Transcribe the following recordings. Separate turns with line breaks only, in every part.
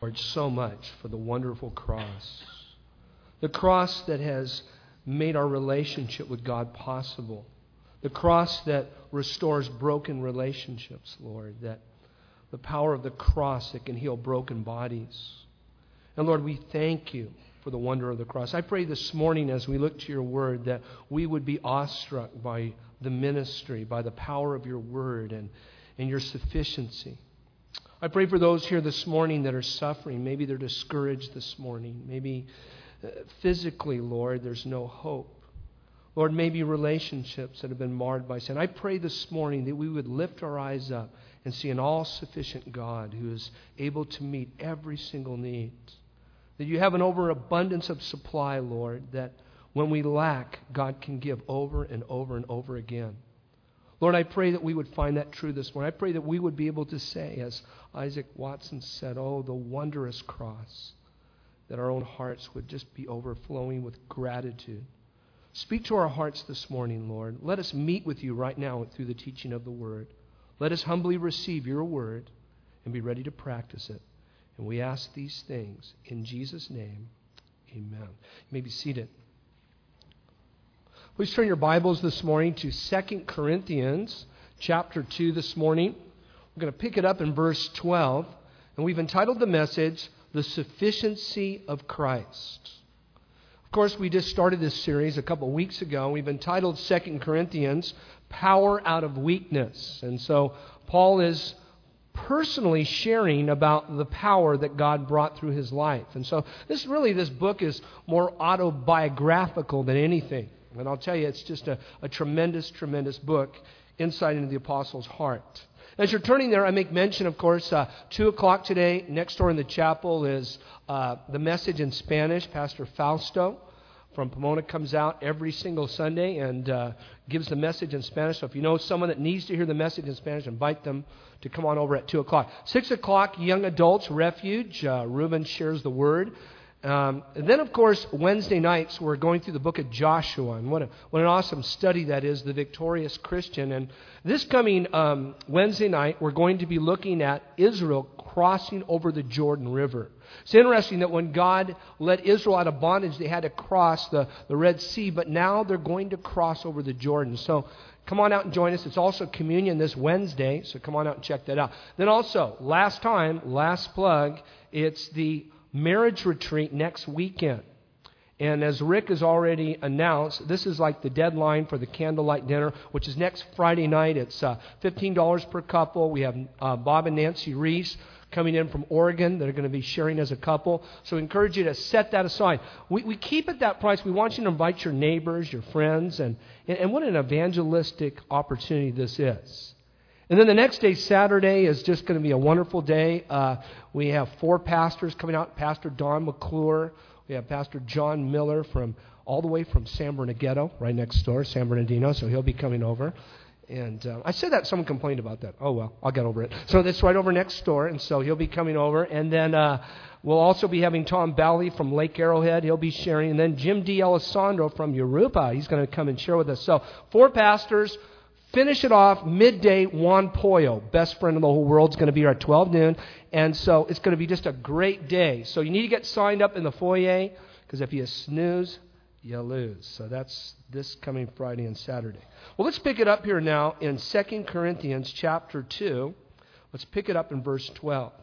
Lord, so much for the wonderful cross. The cross that has made our relationship with God possible. The cross that restores broken relationships, Lord. That the power of the cross that can heal broken bodies. And Lord, we thank you for the wonder of the cross. I pray this morning as we look to your word that we would be awestruck by the ministry, by the power of your word and your sufficiency. I pray for those here this morning that are suffering. Maybe they're discouraged this morning. Maybe physically, Lord, there's no hope. Lord, maybe relationships that have been marred by sin. I pray this morning that we would lift our eyes up and see an all-sufficient God who is able to meet every single need. That you have an overabundance of supply, Lord, that when we lack, God can give over and over and over again. Lord, I pray that we would find that true this morning. I pray that we would be able to say, as Isaac Watson said, oh, the wondrous cross, that our own hearts would just be overflowing with gratitude. Speak to our hearts this morning, Lord. Let us meet with you right now through the teaching of the Word. Let us humbly receive your Word and be ready to practice it. And we ask these things in Jesus' name. Amen. You may be seated. Please turn your Bibles this morning to 2 Corinthians chapter 2 this morning. We're going to pick it up in verse 12. And we've entitled the message, The Sufficiency of Christ. Of course, we just started this series a couple of weeks ago. We've entitled 2 Corinthians, Power Out of Weakness. And so Paul is personally sharing about the power that God brought through his life. And so this book is more autobiographical than anything. And I'll tell you, it's just a tremendous, tremendous book, insight into the apostle's heart. As you're turning there, I make mention, of course, 2 o'clock today, next door in the chapel is the message in Spanish. Pastor Fausto from Pomona comes out every single Sunday and gives the message in Spanish. So if you know someone that needs to hear the message in Spanish, invite them to come on over at 2 o'clock. 6 o'clock, Young Adults Refuge. Reuben shares the word. And then, of course, Wednesday nights, we're going through the book of Joshua. And what an awesome study that is, the victorious Christian. And this coming Wednesday night, we're going to be looking at Israel crossing over the Jordan River. It's interesting that when God led Israel out of bondage, they had to cross the Red Sea, but now they're going to cross over the Jordan. So come on out and join us. It's also communion this Wednesday, so come on out and check that out. Then also, last plug, it's the marriage retreat next weekend. And as Rick has already announced, this is like the deadline for the candlelight dinner, which is next Friday night. It's $15 per couple. We have Bob and Nancy Reese coming in from Oregon that are going to be sharing as a couple. So we encourage you to set that aside. We keep it that price. We want you to invite your neighbors, your friends, and what an evangelistic opportunity this is. And then the next day, Saturday, is just going to be a wonderful day. We have 4 pastors coming out. Pastor Don McClure. We have Pastor John Miller all the way from San Bernardino, right next door, San Bernardino. So he'll be coming over. And I said that. Someone complained about that. Oh, well, I'll get over it. So that's right over next door. And so he'll be coming over. And then we'll also be having Tom Bally from Lake Arrowhead. He'll be sharing. And then Jim D'Alessandro from Europa. He's going to come and share with us. So 4 pastors. Finish it off midday. Juan Pollo, best friend in the whole world, is going to be here at 12 noon. And so it's going to be just a great day. So you need to get signed up in the foyer, because if you snooze, you lose. So that's this coming Friday and Saturday. Well, let's pick it up here now in 2 Corinthians chapter 2. Let's pick it up in verse 12.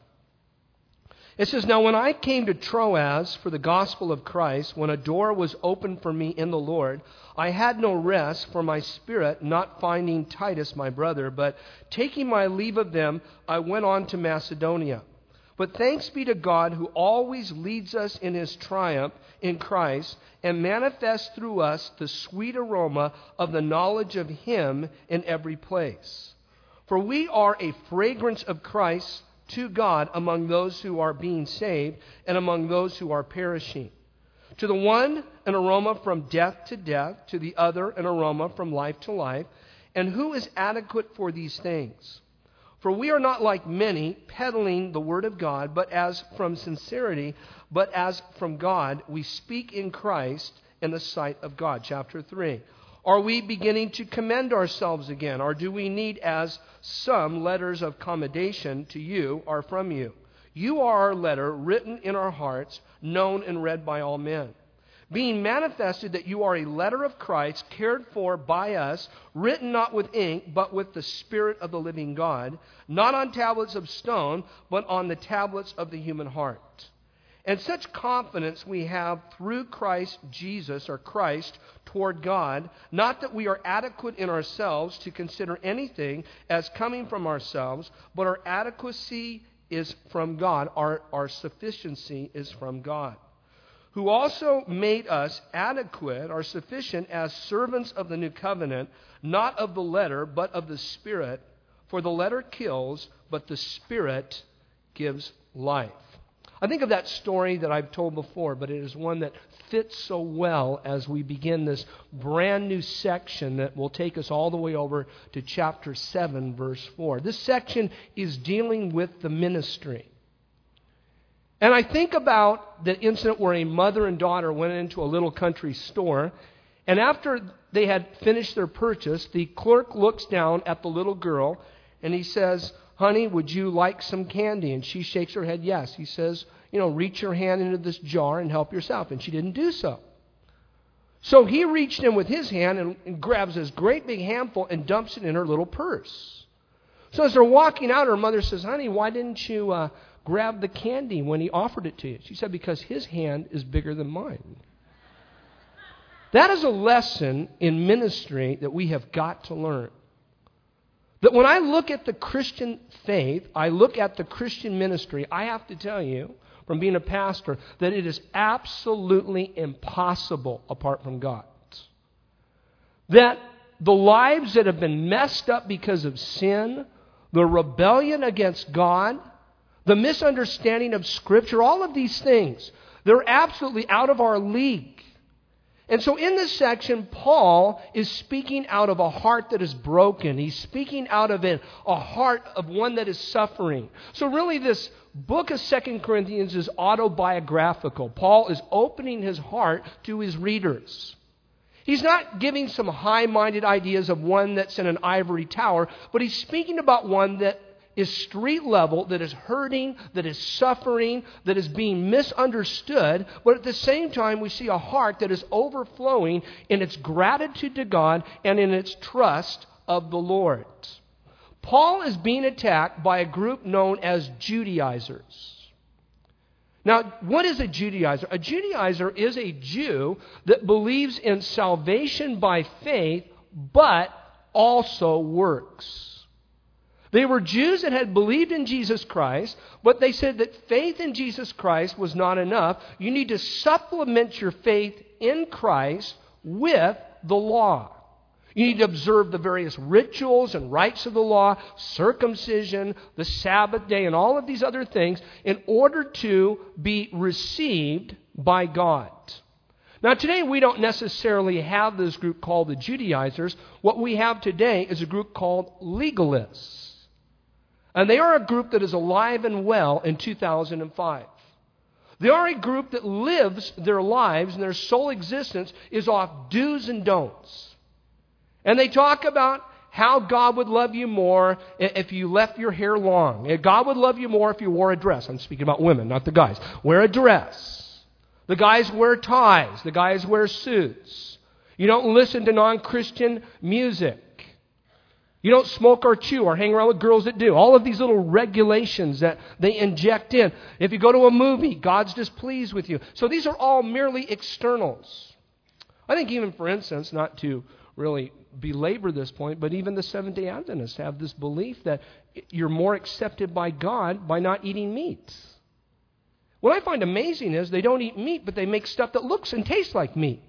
It says, Now when I came to Troas for the gospel of Christ, when a door was opened for me in the Lord, I had no rest for my spirit, not finding Titus my brother, but taking my leave of them, I went on to Macedonia. But thanks be to God who always leads us in his triumph in Christ and manifests through us the sweet aroma of the knowledge of him in every place. For we are a fragrance of Christ to God among those who are being saved and among those who are perishing. To the one, an aroma from death to death, to the other, an aroma from life to life. And who is adequate for these things? For we are not like many, peddling the word of God, but as from sincerity, but as from God, we speak in Christ in the sight of God. Chapter 3. Are we beginning to commend ourselves again, or do we need, as some, letters of commendation to you or from you? You are our letter, written in our hearts, known and read by all men. Being manifested that you are a letter of Christ, cared for by us, written not with ink, but with the Spirit of the living God, not on tablets of stone, but on the tablets of the human heart. And such confidence we have through Christ Jesus, or Christ, toward God, not that we are adequate in ourselves to consider anything as coming from ourselves, but our adequacy is from God, our sufficiency is from God, who also made us adequate or sufficient as servants of the new covenant, not of the letter, but of the Spirit. For the letter kills, but the Spirit gives life. I think of that story that I've told before, but it is one that fits so well as we begin this brand new section that will take us all the way over to chapter 7, verse 4. This section is dealing with the ministry. And I think about the incident where a mother and daughter went into a little country store, and after they had finished their purchase, the clerk looks down at the little girl, and he says, "Honey, would you like some candy?" And she shakes her head yes. He says, reach your hand into this jar and help yourself. And she didn't do so. So he reached in with his hand and grabs this great big handful and dumps it in her little purse. So as they're walking out, her mother says, "Honey, why didn't you grab the candy when he offered it to you?" She said, "Because his hand is bigger than mine." That is a lesson in ministry that we have got to learn. That when I look at the Christian faith, I look at the Christian ministry, I have to tell you, from being a pastor, that it is absolutely impossible apart from God. That the lives that have been messed up because of sin, the rebellion against God, the misunderstanding of Scripture, all of these things, they're absolutely out of our league. And so in this section, Paul is speaking out of a heart that is broken. He's speaking out of a heart of one that is suffering. So really this book of 2 Corinthians is autobiographical. Paul is opening his heart to his readers. He's not giving some high-minded ideas of one that's in an ivory tower, but he's speaking about one that is street level, that is hurting, that is suffering, that is being misunderstood, but at the same time we see a heart that is overflowing in its gratitude to God and in its trust of the Lord. Paul is being attacked by a group known as Judaizers. Now, what is a Judaizer? A Judaizer is a Jew that believes in salvation by faith, but also works. They were Jews that had believed in Jesus Christ, but they said that faith in Jesus Christ was not enough. You need to supplement your faith in Christ with the law. You need to observe the various rituals and rites of the law, circumcision, the Sabbath day, and all of these other things in order to be received by God. Now today we don't necessarily have this group called the Judaizers. What we have today is a group called legalists. And they are a group that is alive and well in 2005. They are a group that lives their lives and their sole existence is off do's and don'ts. And they talk about how God would love you more if you left your hair long. God would love you more if you wore a dress. I'm speaking about women, not the guys. Wear a dress. The guys wear ties. The guys wear suits. You don't listen to non-Christian music. You don't smoke or chew or hang around with girls that do. All of these little regulations that they inject in. If you go to a movie, God's displeased with you. So these are all merely externals. I think even, for instance, not to really belabor this point, but even the Seventh-day Adventists have this belief that you're more accepted by God by not eating meat. What I find amazing is they don't eat meat, but they make stuff that looks and tastes like meat.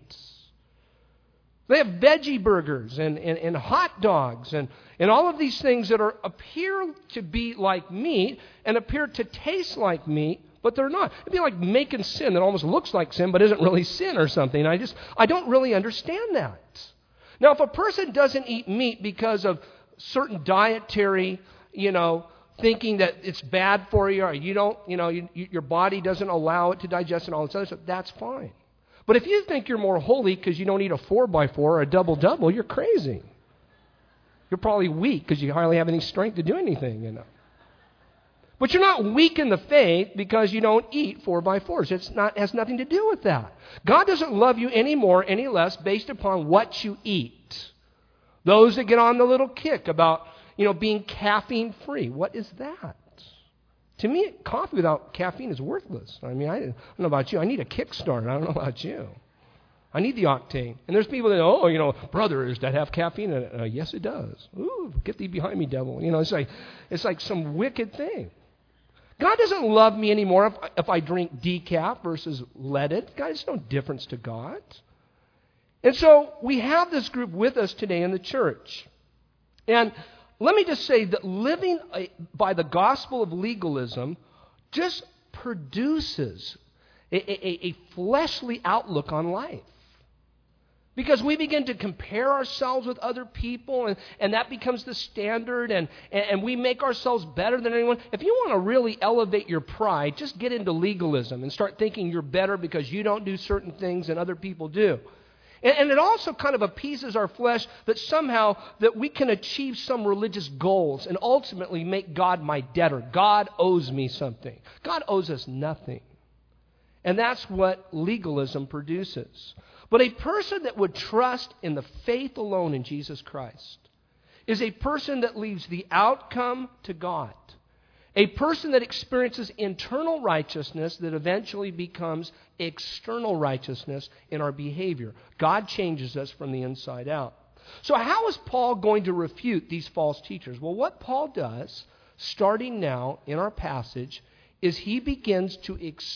They have veggie burgers and hot dogs and all of these things that appear to be like meat and appear to taste like meat, but they're not. It'd be like making sin that almost looks like sin but isn't really sin or something. I don't really understand that. Now, if a person doesn't eat meat because of certain dietary, thinking that it's bad for you or your body doesn't allow it to digest and all this other stuff, that's fine. But if you think you're more holy because you don't eat a 4x4 or a double-double, you're crazy. You're probably weak because you hardly have any strength to do anything, But you're not weak in the faith because you don't eat 4x4s. It has nothing to do with that. God doesn't love you any more, any less based upon what you eat. Those that get on the little kick about, being caffeine free. What is that? To me, coffee without caffeine is worthless. I don't know about you. I need a kickstart. I don't know about you. I need the octane. And there's people that, brothers that have caffeine in it. Yes, it does. Ooh, get thee behind me, devil. It's like some wicked thing. God doesn't love me anymore if I drink decaf versus leaded. God, it's no difference to God. And so we have this group with us today in the church. And let me just say that living by the gospel of legalism just produces a fleshly outlook on life. Because we begin to compare ourselves with other people, and that becomes the standard, and we make ourselves better than anyone. If you want to really elevate your pride, just get into legalism and start thinking you're better because you don't do certain things than other people do. And it also kind of appeases our flesh that somehow that we can achieve some religious goals and ultimately make God my debtor. God owes me something. God owes us nothing. And that's what legalism produces. But a person that would trust in the faith alone in Jesus Christ is a person that leaves the outcome to God. A person that experiences internal righteousness that eventually becomes external righteousness in our behavior. God changes us from the inside out. So how is Paul going to refute these false teachers? Well, what Paul does, starting now in our passage, is he begins to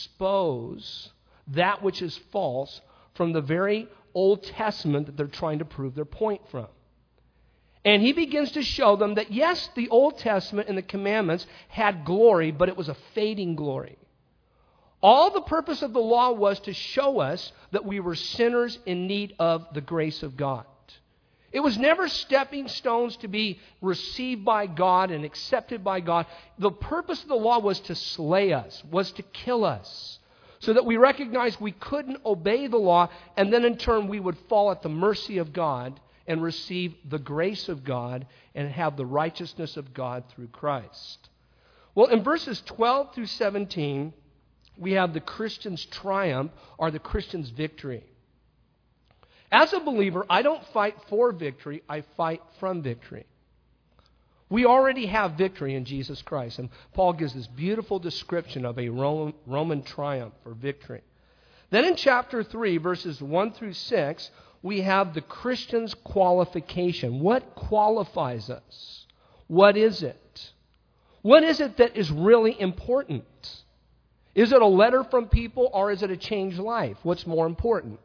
expose that which is false from the very Old Testament that they're trying to prove their point from. And he begins to show them that, yes, the Old Testament and the commandments had glory, but it was a fading glory. All the purpose of the law was to show us that we were sinners in need of the grace of God. It was never stepping stones to be received by God and accepted by God. The purpose of the law was to slay us, was to kill us, so that we recognized we couldn't obey the law, and then in turn we would fall at the mercy of God and receive the grace of God and have the righteousness of God through Christ. Well, in verses 12 through 17, we have the Christian's triumph or the Christian's victory. As a believer, I don't fight for victory, I fight from victory. We already have victory in Jesus Christ, and Paul gives this beautiful description of a Roman triumph or victory. Then in chapter 3, verses 1 through 6, we have the Christian's qualification. What qualifies us? What is it? What is it that is really important? Is it a letter from people or is it a changed life? What's more important?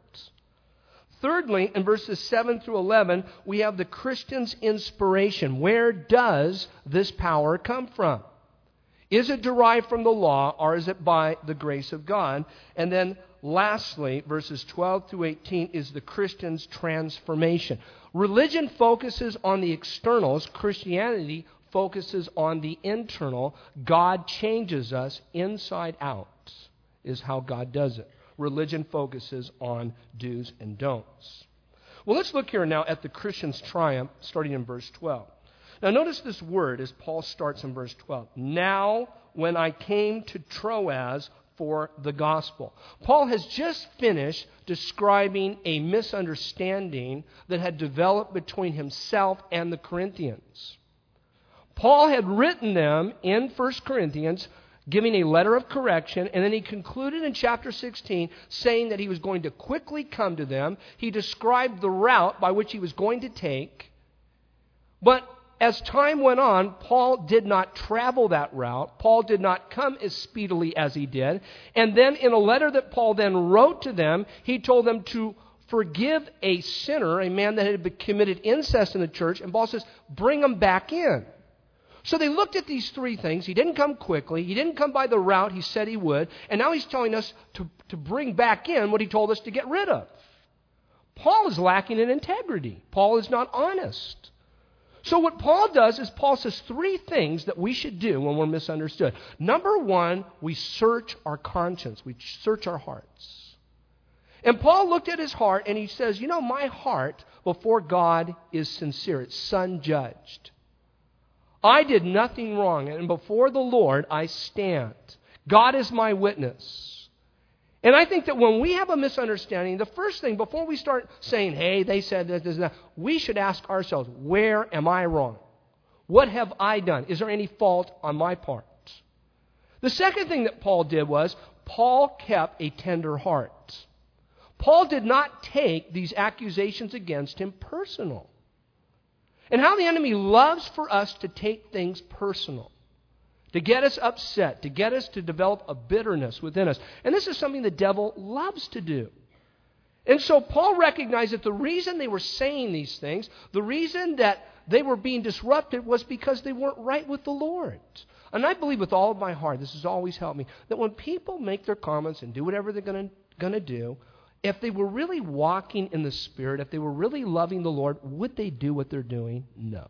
Thirdly, in verses 7 through 11, we have the Christian's inspiration. Where does this power come from? Is it derived from the law or is it by the grace of God? And then lastly, verses 12 through 18 is the Christian's transformation. Religion focuses on the externals. Christianity focuses on the internal. God changes us inside out is how God does it. Religion focuses on do's and don'ts. Well, let's look here now at the Christian's triumph, starting in verse 12. Now, notice this word as Paul starts in verse 12. Now, when I came to Troas for the gospel. Paul has just finished describing a misunderstanding that had developed between himself and the Corinthians. Paul had written them in 1 Corinthians, giving a letter of correction, and then he concluded in chapter 16 saying that he was going to quickly come to them. He described the route by which he was going to take. But as time went on, Paul did not travel that route. Paul did not come as speedily as he did. And then in a letter that Paul then wrote to them, he told them to forgive a sinner, a man that had committed incest in the church. And Paul says, bring him back in. So they looked at these three things. He didn't come quickly. He didn't come by the route he said he would. And now he's telling us to bring back in what he told us to get rid of. Paul is lacking in integrity. Paul is not honest. So what Paul does is Paul says three things that we should do when we're misunderstood. Number one, we search our conscience. We search our hearts. And Paul looked at his heart and he says, my heart before God is sincere. It's sun-judged. I did nothing wrong, and before the Lord I stand. God is my witness. And I think that when we have a misunderstanding, the first thing, before we start saying, hey, they said this, this, and that, we should ask ourselves, where am I wrong? What have I done? Is there any fault on my part? The second thing that Paul did was, Paul kept a tender heart. Paul did not take these accusations against him personal. And how the enemy loves for us to take things personal, to get us upset, to get us to develop a bitterness within us. And this is something the devil loves to do. And so Paul recognized that the reason they were saying these things, the reason that they were being disrupted was because they weren't right with the Lord. And I believe with all of my heart, this has always helped me, that when people make their comments and do whatever they're going to do, if they were really walking in the Spirit, if they were really loving the Lord, would they do what they're doing? No.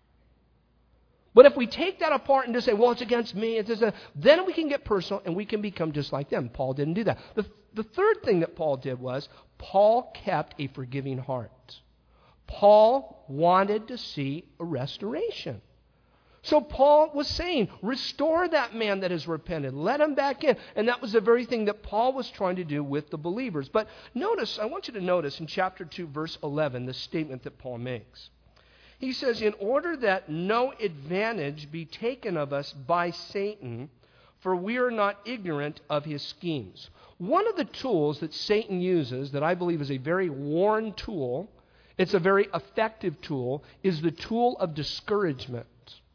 But if we take that apart and just say, well, it's against me, then we can get personal and we can become just like them. Paul didn't do that. The third thing that Paul did was, Paul kept a forgiving heart. Paul wanted to see a restoration. So Paul was saying, restore that man that has repented. Let him back in. And that was the very thing that Paul was trying to do with the believers. But notice, I want you to notice in chapter 2, verse 11, the statement that Paul makes. He says, in order that no advantage be taken of us by Satan, for we are not ignorant of his schemes. One of the tools that Satan uses, that I believe is a very worn tool, it's a very effective tool, is the tool of discouragement.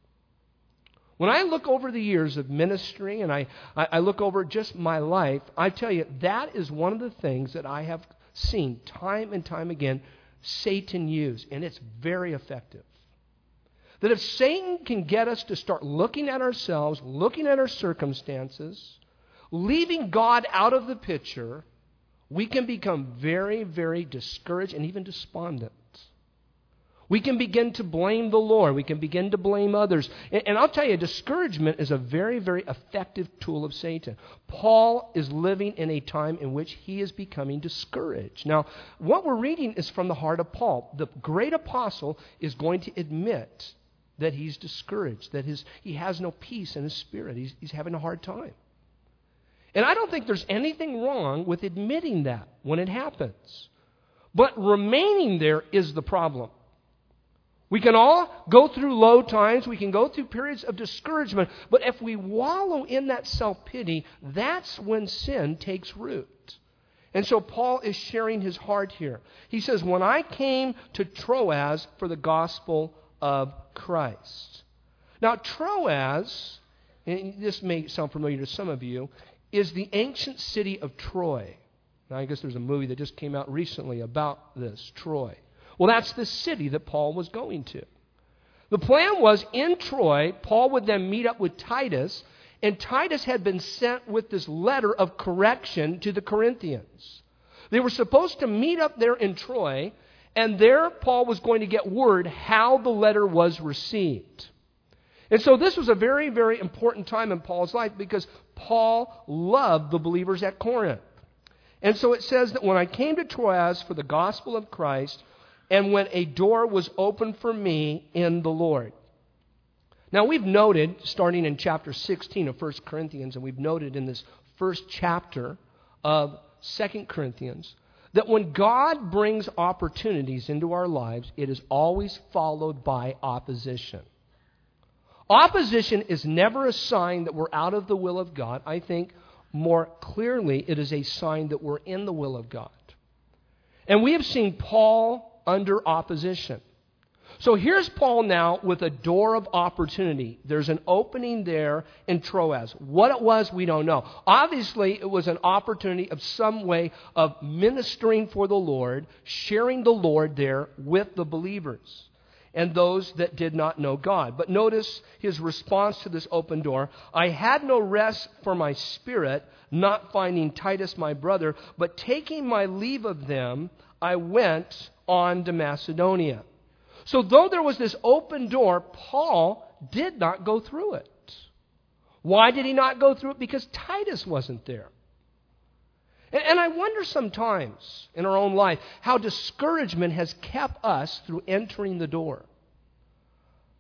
When I look over the years of ministry and I look over just my life, I tell you, that is one of the things that I have seen time and time again Satan use, and it's very effective. That if Satan can get us to start looking at ourselves, looking at our circumstances, leaving God out of the picture, we can become very, very discouraged and even despondent. We can begin to blame the Lord. We can begin to blame others. And I'll tell you, discouragement is a very, very effective tool of Satan. Paul is living in a time in which he is becoming discouraged. Now, what we're reading is from the heart of Paul. The great apostle is going to admit that he's discouraged, that he has no peace in his spirit. He's having a hard time. And I don't think there's anything wrong with admitting that when it happens. But remaining there is the problem. We can all go through low times. We can go through periods of discouragement. But if we wallow in that self-pity, that's when sin takes root. And so Paul is sharing his heart here. He says, when I came to Troas for the gospel of Christ. Now, Troas, and this may sound familiar to some of you, is the ancient city of Troy. Now, I guess there's a movie that just came out recently about this, Troy. Well, that's the city that Paul was going to. The plan was, in Troy, Paul would then meet up with Titus, and Titus had been sent with this letter of correction to the Corinthians. They were supposed to meet up there in Troy, and there Paul was going to get word how the letter was received. And so this was a very, very important time in Paul's life because Paul loved the believers at Corinth. And so it says that when I came to Troas for the gospel of Christ, and when a door was opened for me in the Lord. Now we've noted, starting in chapter 16 of 1 Corinthians, and we've noted in this first chapter of 2 Corinthians, that when God brings opportunities into our lives, it is always followed by opposition. Opposition is never a sign that we're out of the will of God. I think more clearly it is a sign that we're in the will of God. And we have seen Paul under opposition. So here's Paul now with a door of opportunity. There's an opening there in Troas. What it was, we don't know. Obviously, it was an opportunity of some way of ministering for the Lord, sharing the Lord there with the believers and those that did not know God. But notice his response to this open door. I had no rest for my spirit, not finding Titus my brother, but taking my leave of them, I went on to Macedonia. So though there was this open door, Paul did not go through it. Why did he not go through it? Because Titus wasn't there. And I wonder sometimes in our own life how discouragement has kept us through entering the door.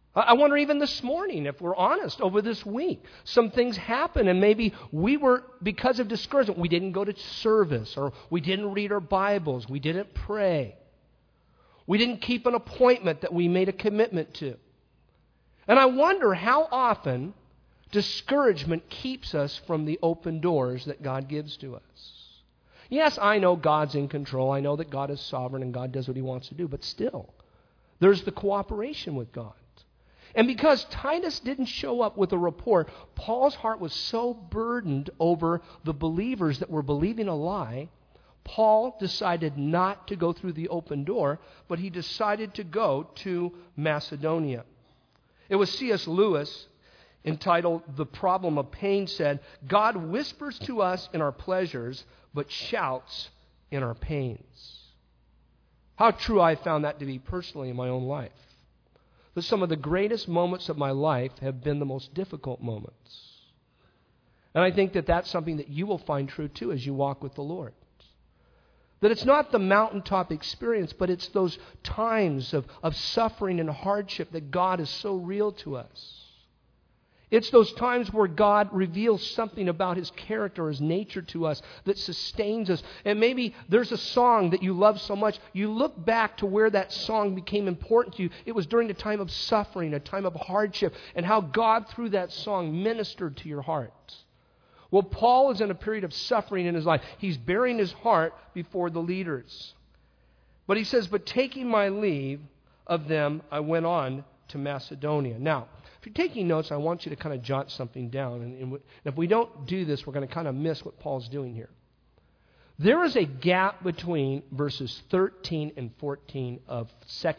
I wonder even this morning, if we're honest, over this week, some things happen and maybe we were, because of discouragement, we didn't go to service or we didn't read our Bibles, we didn't pray. We didn't keep an appointment that we made a commitment to. And I wonder how often discouragement keeps us from the open doors that God gives to us. Yes, I know God's in control. I know that God is sovereign and God does what He wants to do. But still, there's the cooperation with God. And because Titus didn't show up with a report, Paul's heart was so burdened over the believers that were believing a lie, Paul decided not to go through the open door, but he decided to go to Macedonia. It was C.S. Lewis, entitled The Problem of Pain, said, God whispers to us in our pleasures, but shouts in our pains. How true I found that to be personally in my own life. That some of the greatest moments of my life have been the most difficult moments. And I think that that's something that you will find true too as you walk with the Lord. That it's not the mountaintop experience, but it's those times of suffering and hardship that God is so real to us. It's those times where God reveals something about His character, His nature to us that sustains us. And maybe there's a song that you love so much, you look back to where that song became important to you. It was during a time of suffering, a time of hardship, and how God, through that song, ministered to your heart. Well, Paul is in a period of suffering in his life. He's bearing his heart before the leaders. But he says, but taking my leave of them, I went on to Macedonia. Now, if you're taking notes, I want you to kind of jot something down. And if we don't do this, we're going to kind of miss what Paul's doing here. There is a gap between verses 13 and 14 of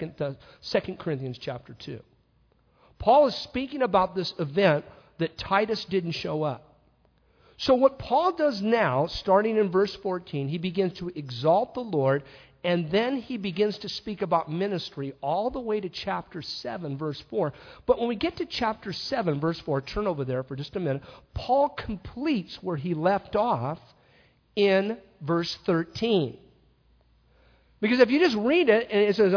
2 Corinthians chapter 2. Paul is speaking about this event that Titus didn't show up. So what Paul does now, starting in verse 14, he begins to exalt the Lord, and then he begins to speak about ministry all the way to chapter 7, verse 4. But when we get to chapter 7, verse 4, turn over there for just a minute, Paul completes where he left off in verse 13. Because if you just read it and it says,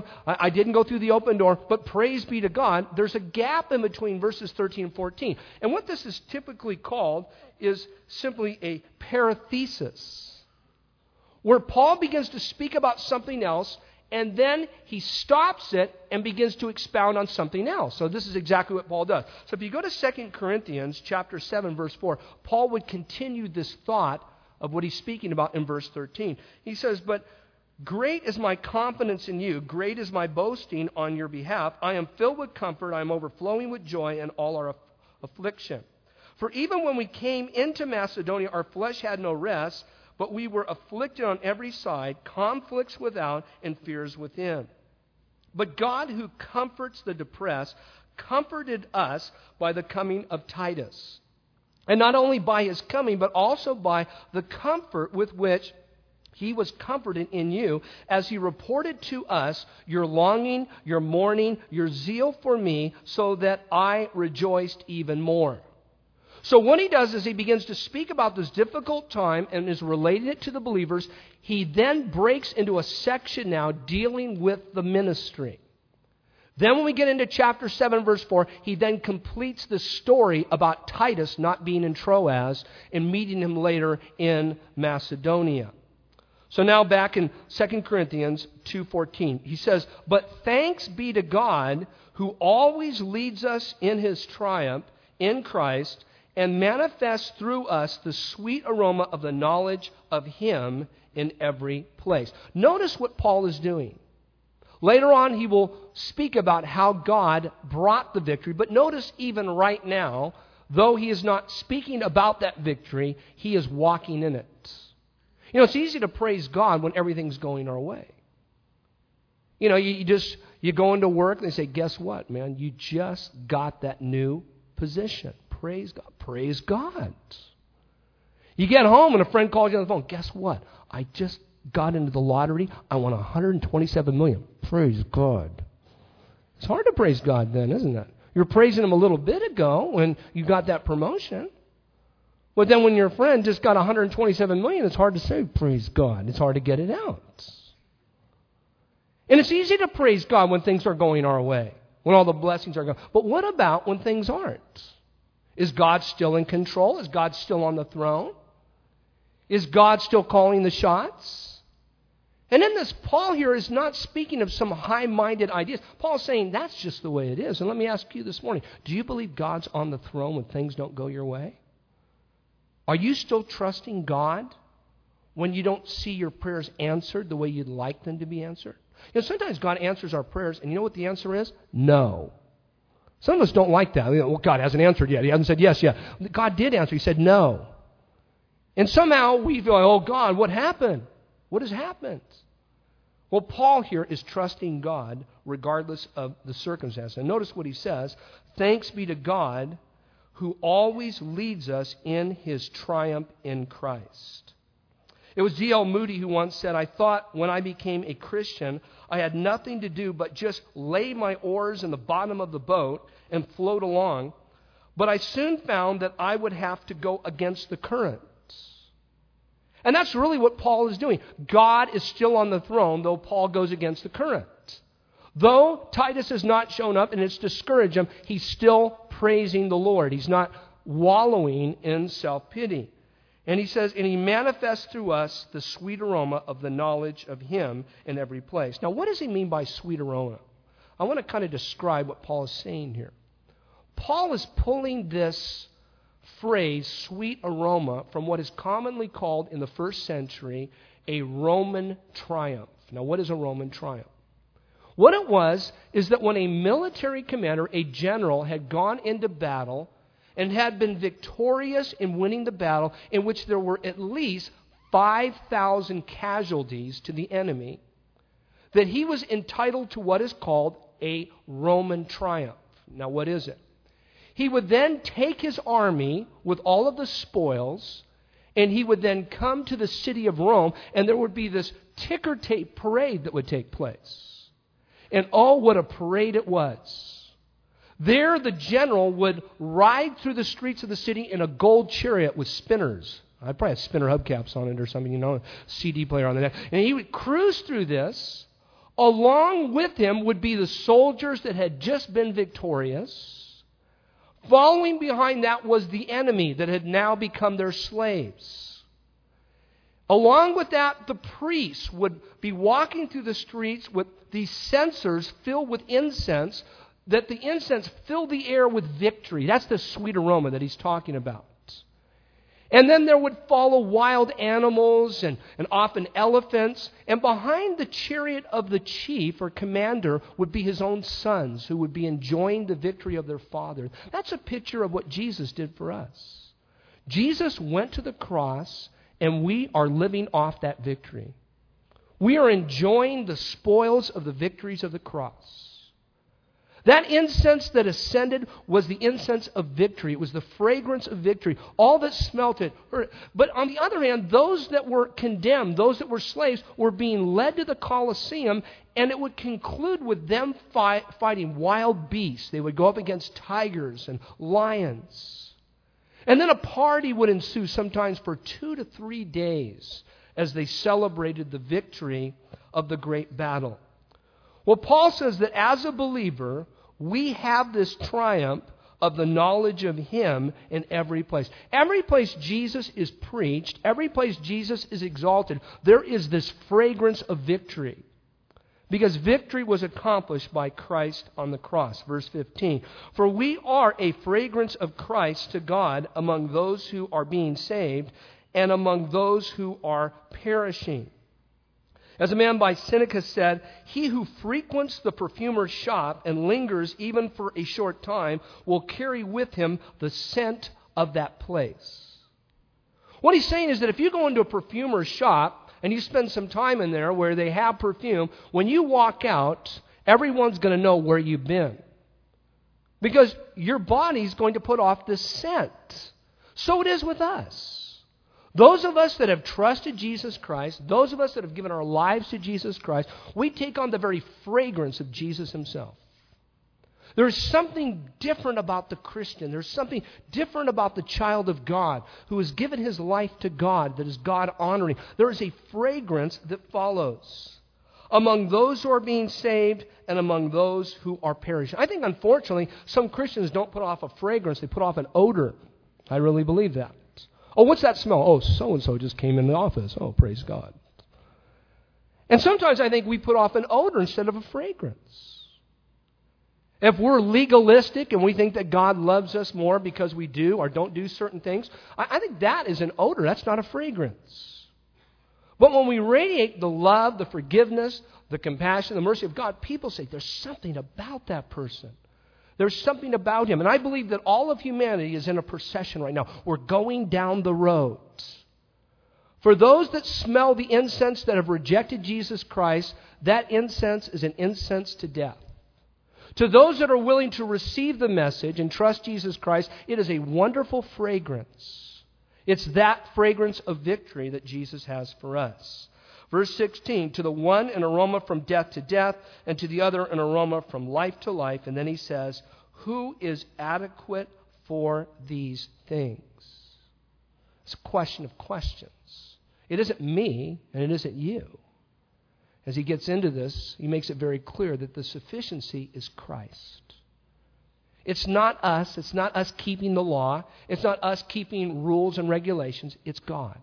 I didn't go through the open door, but praise be to God, there's a gap in between verses 13 and 14. And what this is typically called is simply a parenthesis, where Paul begins to speak about something else, and then he stops it and begins to expound on something else. So this is exactly what Paul does. So if you go to 2 Corinthians chapter 7, verse 4, Paul would continue this thought of what he's speaking about in verse 13. He says, but great is my confidence in you, great is my boasting on your behalf. I am filled with comfort, I am overflowing with joy in all our affliction. For even when we came into Macedonia, our flesh had no rest, but we were afflicted on every side, conflicts without and fears within. But God, who comforts the depressed, comforted us by the coming of Titus. And not only by his coming, but also by the comfort with which he was comforted in you, as he reported to us your longing, your mourning, your zeal for me, so that I rejoiced even more. So what he does is he begins to speak about this difficult time and is relating it to the believers. He then breaks into a section now dealing with the ministry. Then when we get into chapter 7, verse 4, he then completes the story about Titus not being in Troas and meeting him later in Macedonia. So now back in 2 Corinthians 2:14, he says, but thanks be to God who always leads us in His triumph in Christ and manifests through us the sweet aroma of the knowledge of Him in every place. Notice what Paul is doing. Later on, he will speak about how God brought the victory, but notice even right now, though he is not speaking about that victory, he is walking in it. It's easy to praise God when everything's going our way. You go into work and they say, guess what, man? You just got that new position. Praise God. Praise God. You get home and a friend calls you on the phone. Guess what? I just got into the lottery. I won $127 million. Praise God. It's hard to praise God then, isn't it? You were praising Him a little bit ago when you got that promotion. But then when your friend just got $127 million, it's hard to say, praise God. It's hard to get it out. And it's easy to praise God when things are going our way. when all the blessings are gone. But what about when things aren't? Is God still in control? Is God still on the throne? Is God still calling the shots? And in this, Paul here is not speaking of some high-minded ideas. Paul's saying that's just the way it is. And let me ask you this morning, do you believe God's on the throne when things don't go your way? Are you still trusting God when you don't see your prayers answered the way you'd like them to be answered? You know, sometimes God answers our prayers, and you know what the answer is? No. Some of us don't like that. Well, God hasn't answered yet. He hasn't said yes yet. God did answer. He said no. And somehow we feel, oh, God, what happened? What has happened? Well, Paul here is trusting God regardless of the circumstance. And notice what he says. Thanks be to God who always leads us in His triumph in Christ. It was D.L. Moody who once said, I thought when I became a Christian, I had nothing to do but just lay my oars in the bottom of the boat and float along. But I soon found that I would have to go against the current. And that's really what Paul is doing. God is still on the throne, though Paul goes against the current. Though Titus has not shown up and it's discouraged him, he's still praising the Lord. He's not wallowing in self-pity. And he says, and He manifests through us the sweet aroma of the knowledge of Him in every place. Now, what does he mean by sweet aroma? I want to kind of describe what Paul is saying here. Paul is pulling this phrase, sweet aroma, from what is commonly called in the first century a Roman triumph. Now, what is a Roman triumph? What it was is that when a military commander, a general, had gone into battle and had been victorious in winning the battle, in which there were at least 5,000 casualties to the enemy, that he was entitled to what is called a Roman triumph. Now, what is it? He would then take his army with all of the spoils, and he would then come to the city of Rome, and there would be this ticker tape parade that would take place. And oh, what a parade it was. There, the general would ride through the streets of the city in a gold chariot with spinners. I'd probably have spinner hubcaps on it or something, a CD player on the neck. And he would cruise through this. Along with him would be the soldiers that had just been victorious. Following behind that was the enemy that had now become their slaves. Along with that, the priests would be walking through the streets with these censers filled with incense, that the incense filled the air with victory. That's the sweet aroma that he's talking about. And then there would follow wild animals and often elephants. And behind the chariot of the chief or commander would be his own sons who would be enjoying the victory of their father. That's a picture of what Jesus did for us. Jesus went to the cross and we are living off that victory. We are enjoying the spoils of the victories of the cross. That incense that ascended was the incense of victory. It was the fragrance of victory. All that smelt it. But on the other hand, those that were condemned, those that were slaves, were being led to the Colosseum, and it would conclude with them fighting wild beasts. They would go up against tigers and lions. And then a party would ensue sometimes for 2 to 3 days as they celebrated the victory of the great battle. Well, Paul says that as a believer, we have this triumph of the knowledge of Him in every place. Every place Jesus is preached, every place Jesus is exalted, there is this fragrance of victory. Because victory was accomplished by Christ on the cross. Verse 15, for we are a fragrance of Christ to God among those who are being saved and among those who are perishing. As a man by Seneca said, he who frequents the perfumer's shop and lingers even for a short time will carry with him the scent of that place. What he's saying is that if you go into a perfumer's shop and you spend some time in there where they have perfume, when you walk out, everyone's going to know where you've been. Because your body's going to put off this scent. So it is with us. Those of us that have trusted Jesus Christ, those of us that have given our lives to Jesus Christ, we take on the very fragrance of Jesus Himself. There is something different about the Christian. There's something different about the child of God who has given his life to God that is God-honoring. There is a fragrance that follows. among those who are being saved and among those who are perishing. I think, unfortunately, some Christians don't put off a fragrance. They put off an odor. I really believe that. Oh, what's that smell? Oh, so-and-so just came in the office. Oh, praise God. And sometimes I think we put off an odor instead of a fragrance. If we're legalistic and we think that God loves us more because we do or don't do certain things, I think that is an odor. That's not a fragrance. But when we radiate the love, the forgiveness, the compassion, the mercy of God, people say there's something about that person. There's something about him. And I believe that all of humanity is in a procession right now. We're going down the road. For those that smell the incense that have rejected Jesus Christ, that incense is an incense to death. To those that are willing to receive the message and trust Jesus Christ, it is a wonderful fragrance. It's that fragrance of victory that Jesus has for us. Verse 16, to the one an aroma from death to death, and to the other an aroma from life to life. And then he says, who is adequate for these things? It's a question of questions. It isn't me, and it isn't you. As he gets into this, he makes it very clear that the sufficiency is Christ. It's not us. It's not us keeping the law. It's not us keeping rules and regulations. It's God.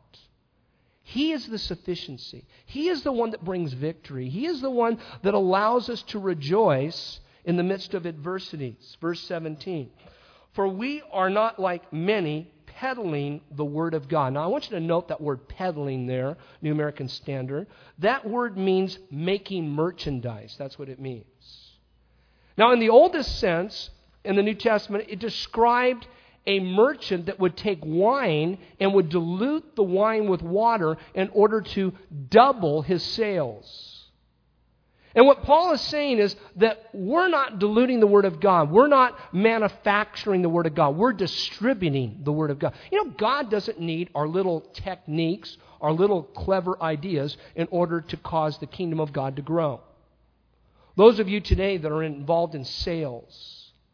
He is the sufficiency. He is the one that brings victory. He is the one that allows us to rejoice in the midst of adversities. Verse 17. For we are not like many peddling the word of God. Now, I want you to note that word peddling there, New American Standard. That word means making merchandise. That's what it means. Now, in the oldest sense, in the New Testament, it described a merchant that would take wine and would dilute the wine with water in order to double his sales. And what Paul is saying is that we're not diluting the Word of God. We're not manufacturing the Word of God. We're distributing the Word of God. You know, God doesn't need our little techniques, our little clever ideas in order to cause the kingdom of God to grow. Those of you today that are involved in sales,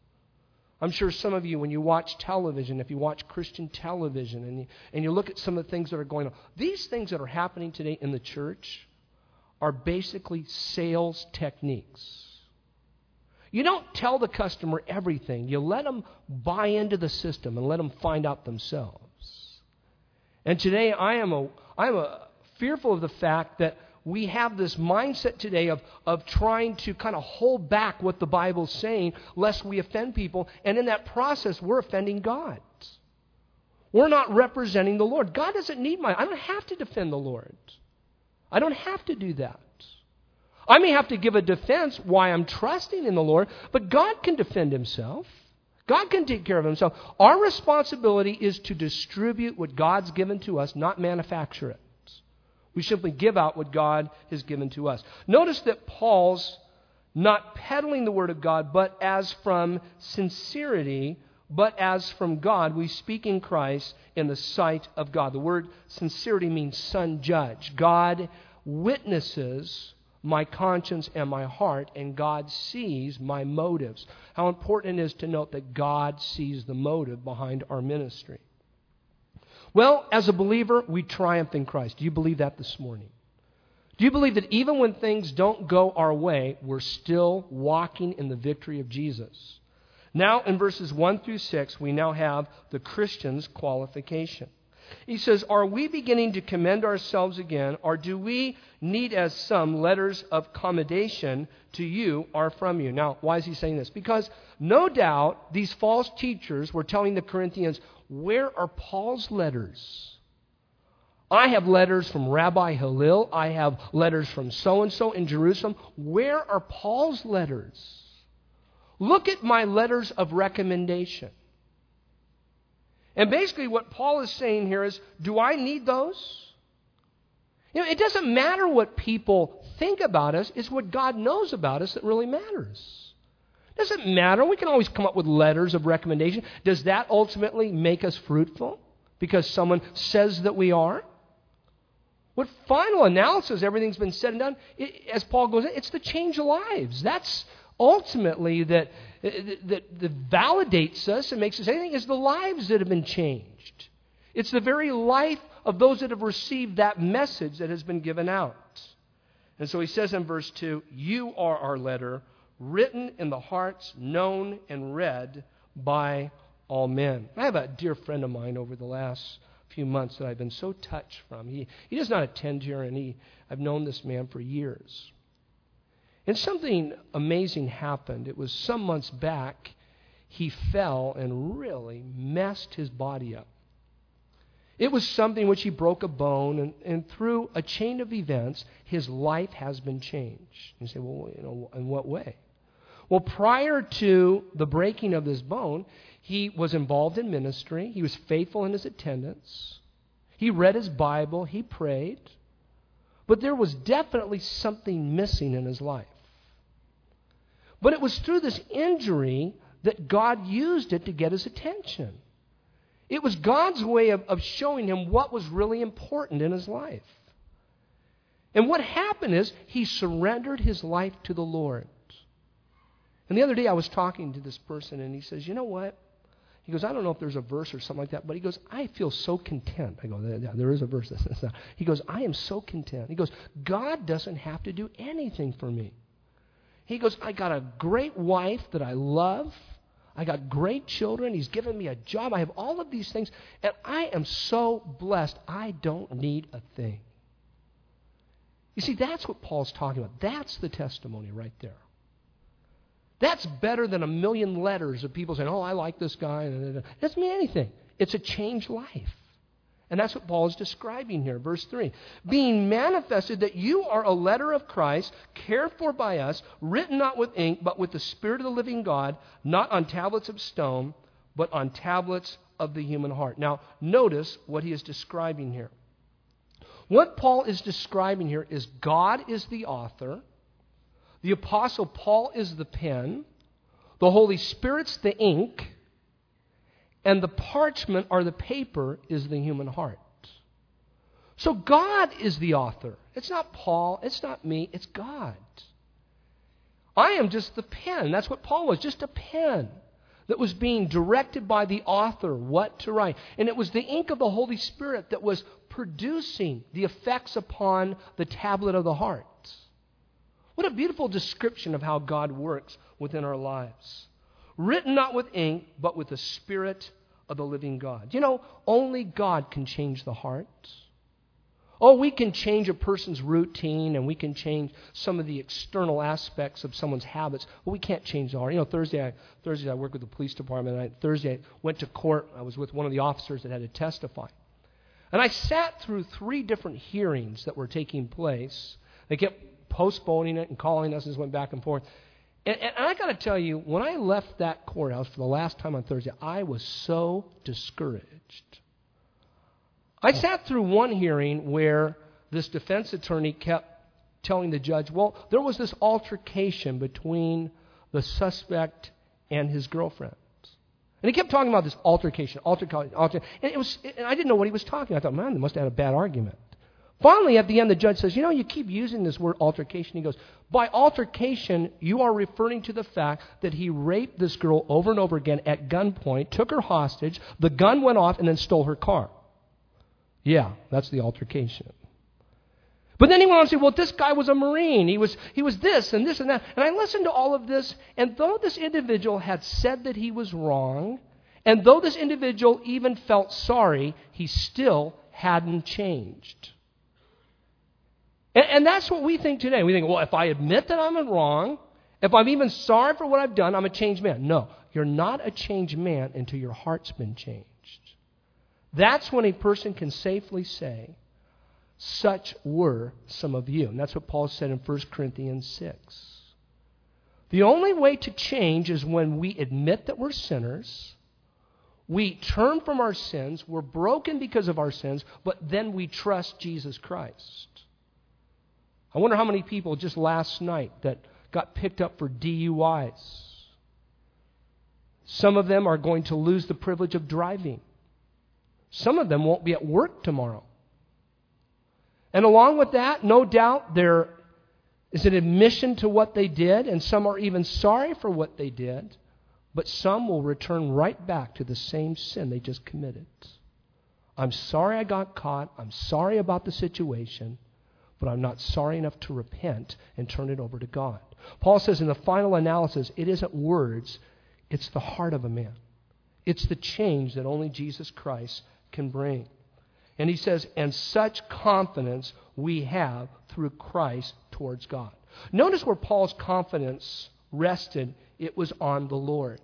I'm sure some of you, when you watch television, if you watch Christian television and you look at some of the things that are going on, these things that are happening today in the church are basically sales techniques. You don't tell the customer everything. You let them buy into the system and let them find out themselves. And today I am fearful of the fact that we have this mindset today of trying to kind of hold back what the Bible's saying lest we offend people. And in that process, we're offending God. We're not representing the Lord. God doesn't need I don't have to defend the Lord. I don't have to do that. I may have to give a defense why I'm trusting in the Lord, but God can defend himself. God can take care of himself. Our responsibility is to distribute what God's given to us, not manufacture it. We simply give out what God has given to us. Notice that Paul's not peddling the Word of God, but as from sincerity, but as from God, we speak in Christ in the sight of God. The word sincerity means son judge. God witnesses my conscience and my heart, and God sees my motives. How important it is to note that God sees the motive behind our ministry. Well, as a believer, we triumph in Christ. Do you believe that this morning? Do you believe that even when things don't go our way, we're still walking in the victory of Jesus? Now, in verses 1 through 6, we now have the Christian's qualification. He says, are we beginning to commend ourselves again, or do we need as some letters of commendation to you or from you? Now, why is he saying this? Because no doubt these false teachers were telling the Corinthians, where are Paul's letters? I have letters from Rabbi Hillel. I have letters from so-and-so in Jerusalem. Where are Paul's letters? Look at my letters of recommendation. And basically what Paul is saying here is, do I need those? You know, it doesn't matter what people think about us. It's what God knows about us that really matters. It doesn't matter. We can always come up with letters of recommendation. Does that ultimately make us fruitful because someone says that we are? What final analysis, everything's been said and done, as Paul goes in, it's the change of lives. That's ultimately that validates us and makes us anything is the lives that have been changed. It's the very life of those that have received that message that has been given out. And so he says in verse 2, you are our letter, written in the hearts, known and read by all men. I have a dear friend of mine over the last few months that I've been so touched from. He does not attend here, and I've known this man for years. And something amazing happened. It was some months back. He fell and really messed his body up. It was something which he broke a bone, and through a chain of events, his life has been changed. You say, well, in what way? Well, prior to the breaking of this bone, he was involved in ministry. He was faithful in his attendance. He read his Bible. He prayed. But there was definitely something missing in his life. But it was through this injury that God used it to get his attention. It was God's way of showing him what was really important in his life. And what happened is he surrendered his life to the Lord. And the other day I was talking to this person, and he says, you know what? He goes, I don't know if there's a verse or something like that, but he goes, I feel so content. I go, yeah, there is a verse that says that. He goes, I am so content. He goes, God doesn't have to do anything for me. He goes, I got a great wife that I love. I got great children. He's given me a job. I have all of these things, and I am so blessed. I don't need a thing. You see, that's what Paul's talking about. That's the testimony right there. That's better than a million letters of people saying, oh, I like this guy. It doesn't mean anything. It's a changed life. And that's what Paul is describing here. Verse 3. Being manifested that you are a letter of Christ, cared for by us, written not with ink, but with the Spirit of the living God, not on tablets of stone, but on tablets of the human heart. Now, notice what he is describing here. What Paul is describing here is God is the author. The Apostle Paul is the pen. The Holy Spirit's the ink. And the parchment or the paper is the human heart. So God is the author. It's not Paul. It's not me. It's God. I am just the pen. That's what Paul was, just a pen that was being directed by the author what to write. And it was the ink of the Holy Spirit that was producing the effects upon the tablet of the heart. What a beautiful description of how God works within our lives. Written not with ink, but with the Spirit of the living God. You know, only God can change the heart. Oh, we can change a person's routine, and we can change some of the external aspects of someone's habits, but we can't change the heart. You know, Thursday I work with the police department, and Thursday I went to court. I was with one of the officers that had to testify. And I sat through 3 different hearings that were taking place. They kept postponing it and calling us, and went back and forth. And I got to tell you, when I left that courthouse for the last time on Thursday, I was so discouraged. I sat through one hearing where this defense attorney kept telling the judge, well, there was this altercation between the suspect and his girlfriend. And he kept talking about this altercation. And I didn't know what he was talking about. I thought, man, they must have had a bad argument. Finally, at the end, the judge says, you know, you keep using this word altercation. He goes, by altercation, you are referring to the fact that he raped this girl over and over again at gunpoint, took her hostage, the gun went off, and then stole her car. Yeah, that's the altercation. But then he went on to say, well, this guy was a Marine. He was this and this and that. And I listened to all of this, and though this individual had said that he was wrong, and though this individual even felt sorry, he still hadn't changed. And that's what we think today. We think, well, if I admit that I'm wrong, if I'm even sorry for what I've done, I'm a changed man. No, you're not a changed man until your heart's been changed. That's when a person can safely say, such were some of you. And that's what Paul said in 1 Corinthians 6. The only way to change is when we admit that we're sinners, we turn from our sins, we're broken because of our sins, but then we trust Jesus Christ. I wonder how many people just last night that got picked up for DUIs. Some of them are going to lose the privilege of driving. Some of them won't be at work tomorrow. And along with that, no doubt there is an admission to what they did, and some are even sorry for what they did, but some will return right back to the same sin they just committed. I'm sorry I got caught. I'm sorry about the situation. but I'm not sorry enough to repent and turn it over to God. Paul says in the final analysis, it isn't words, it's the heart of a man. It's the change that only Jesus Christ can bring. And he says, and such confidence we have through Christ towards God. Notice where Paul's confidence rested. It was on the Lord.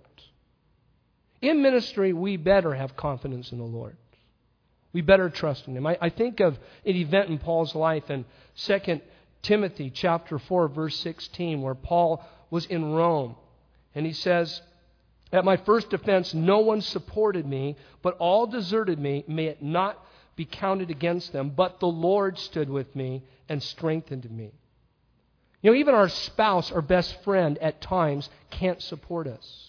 In ministry, we better have confidence in the Lord. We better trust in Him. I think of an event in Paul's life in 2 Timothy chapter 4, verse 16, where Paul was in Rome. And he says, at my first defense, no one supported me, but all deserted me. May it not be counted against them. But the Lord stood with me and strengthened me. You know, even our spouse, our best friend, at times can't support us.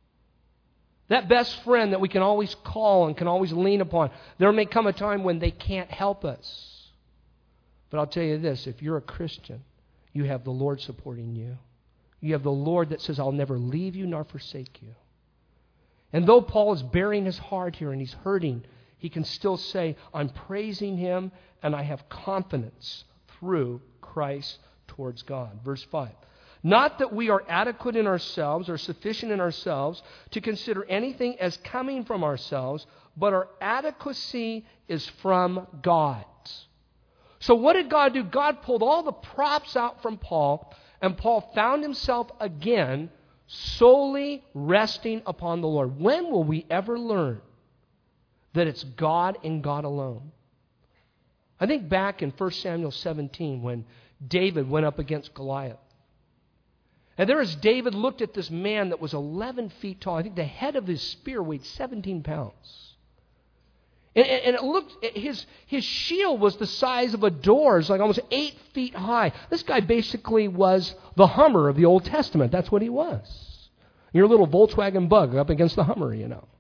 That best friend that we can always call and can always lean upon, there may come a time when they can't help us. But I'll tell you this, if you're a Christian, you have the Lord supporting you. You have the Lord that says, I'll never leave you nor forsake you. And though Paul is bearing his heart here and he's hurting, he can still say, I'm praising Him and I have confidence through Christ towards God. Verse 5. Not that we are adequate in ourselves or sufficient in ourselves to consider anything as coming from ourselves, but our adequacy is from God. So what did God do? God pulled all the props out from Paul, and Paul found himself again solely resting upon the Lord. When will we ever learn that it's God and God alone? I think back in 1 Samuel 17 when David went up against Goliath. And there as David looked at this man that was 11 feet tall, I think the head of his spear weighed 17 pounds. And it looked, his shield was the size of a door. It's like almost 8 feet high. This guy basically was the Hummer of the Old Testament. That's what he was. Your little Volkswagen Bug up against the Hummer, you know.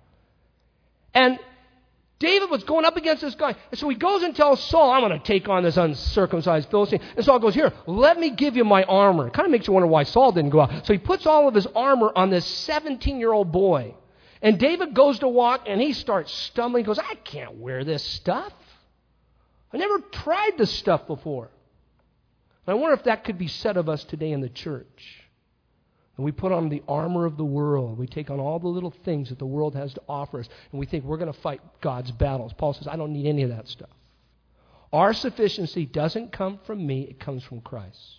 And David was going up against this guy. And so he goes and tells Saul, I'm going to take on this uncircumcised Philistine. And Saul goes, here, let me give you my armor. It kind of makes you wonder why Saul didn't go out. So he puts all of his armor on this 17-year-old boy. And David goes to walk and he starts stumbling. He goes, I can't wear this stuff. I never tried this stuff before. And I wonder if that could be said of us today in the church. And we put on the armor of the world. We take on all the little things that the world has to offer us. And we think we're going to fight God's battles. Paul says, I don't need any of that stuff. Our sufficiency doesn't come from me. It comes from Christ.